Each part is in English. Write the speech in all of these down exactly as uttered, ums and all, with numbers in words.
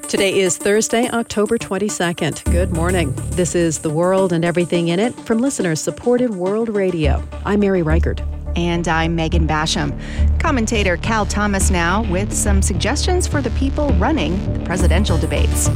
Today is Thursday, October twenty-second. Good morning. This is The World and Everything in It from listener-supported World Radio. I'm Mary Reichert. And I'm Megan Basham. Commentator Cal Thomas now with some suggestions for the people running the presidential debates.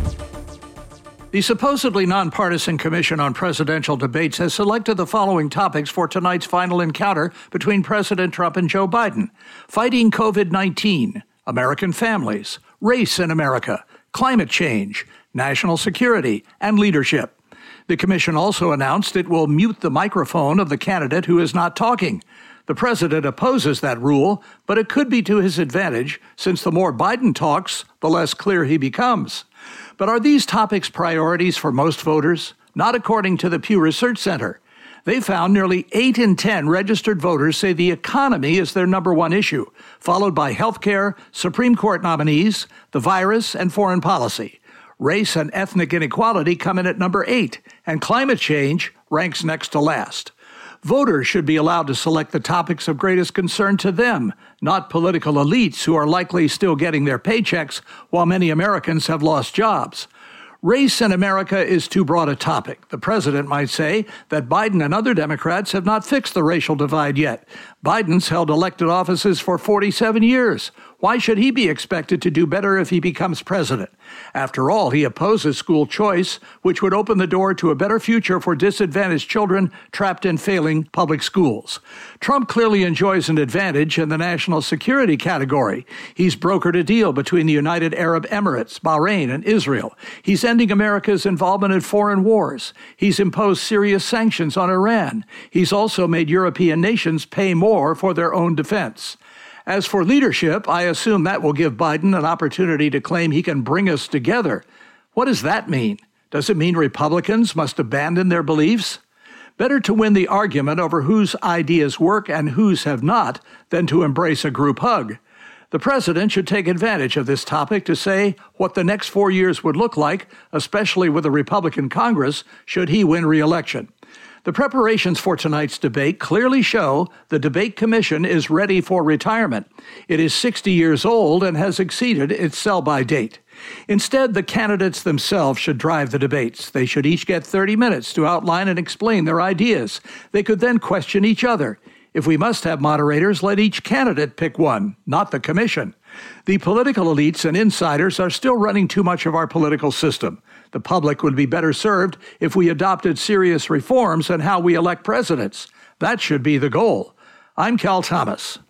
The supposedly nonpartisan Commission on Presidential Debates has selected the following topics for tonight's final encounter between President Trump and Joe Biden: fighting covid nineteen, American families, race in America, climate change, national security, and leadership. The commission also announced it will mute the microphone of the candidate who is not talking. The president opposes that rule, but it could be to his advantage, since the more Biden talks, the less clear he becomes. But are these topics priorities for most voters? Not according to the Pew Research Center. They found nearly eight in ten registered voters say the economy is their number one issue, followed by health care, Supreme Court nominees, the virus, and foreign policy. Race and ethnic inequality come in at number eight, and climate change ranks next to last. Voters should be allowed to select the topics of greatest concern to them, not political elites who are likely still getting their paychecks while many Americans have lost jobs. Race in America is too broad a topic. The president might say that Biden and other Democrats have not fixed the racial divide yet. Biden's held elected offices for forty-seven years. Why should he be expected to do better if he becomes president? After all, he opposes school choice, which would open the door to a better future for disadvantaged children trapped in failing public schools. Trump clearly enjoys an advantage in the national security category. He's brokered a deal between the United Arab Emirates, Bahrain, and Israel. He's ending America's involvement in foreign wars. He's imposed serious sanctions on Iran. He's also made European nations pay more for their own defense. As for leadership, I assume that will give Biden an opportunity to claim he can bring us together. What does that mean? Does it mean Republicans must abandon their beliefs? Better to win the argument over whose ideas work and whose have not than to embrace a group hug. The president should take advantage of this topic to say what the next four years would look like, especially with a Republican Congress, should he win re-election. The preparations for tonight's debate clearly show the debate commission is ready for retirement. It is sixty years old and has exceeded its sell-by date. Instead, the candidates themselves should drive the debates. They should each get thirty minutes to outline and explain their ideas. They could then question each other. If we must have moderators, let each candidate pick one, not the commission. The political elites and insiders are still running too much of our political system. The public would be better served if we adopted serious reforms in how we elect presidents. That should be the goal. I'm Cal Thomas.